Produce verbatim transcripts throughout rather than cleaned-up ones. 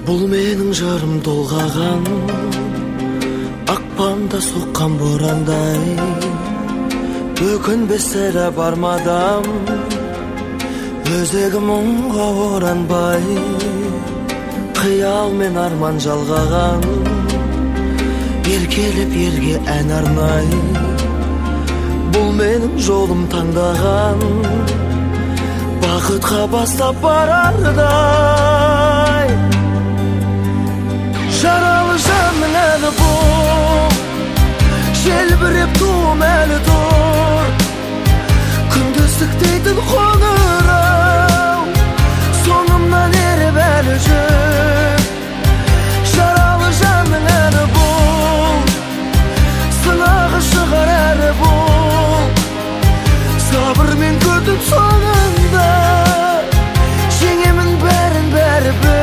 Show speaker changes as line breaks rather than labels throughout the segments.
Бұл менің жарым толғаған, ақпанда соққан борандай, өкінбес сірә бармадам, өзегі мұңға оранбай, қиял мен арман жалғаған, еркелеп ерге ән арнай. Бұл менің жолым таңдаған, бақытқа бастап барардай. Жаралы жанның әні бұл, желбіреп туым әлі тұр, күндіздік дейтін қоңырау, соңымнан еріп әлі жүр. Жаралы жанның әні бұл, сынағы шығар әрі бұл, сабырмен күтіп соңында жеңемін бәрін бәрі бір.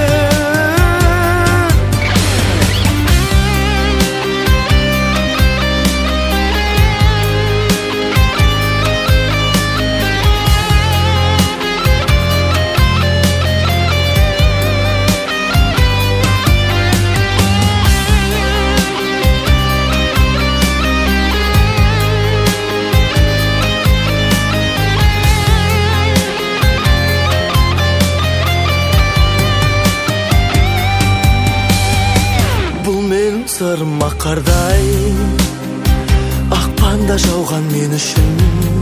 Сырым аққардай, ақпанда жауған мен үшін,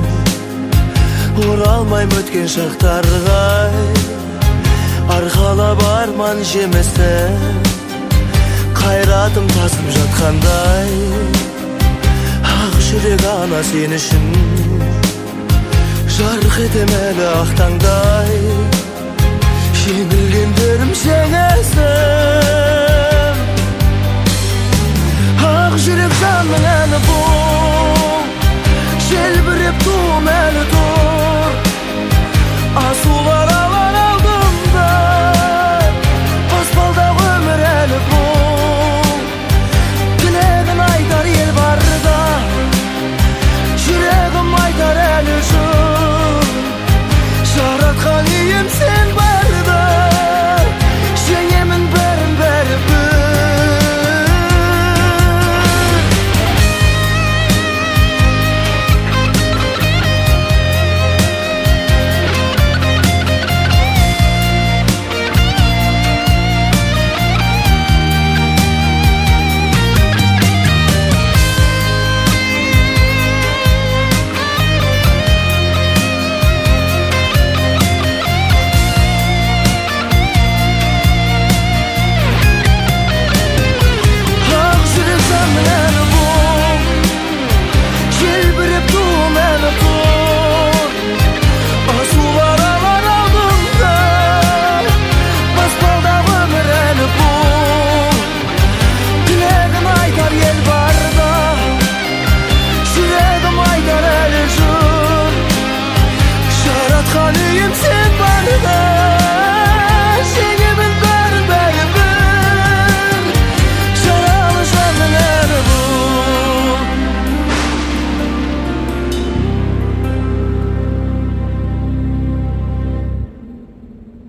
оралмайым өткен шақтарға, арқалап арман жемесі, қайратым тасып жатқандай. Ақ жүрек ана сен үшін, жарық етем әлі ақ таңдай, жеңілгендерім жеңесін.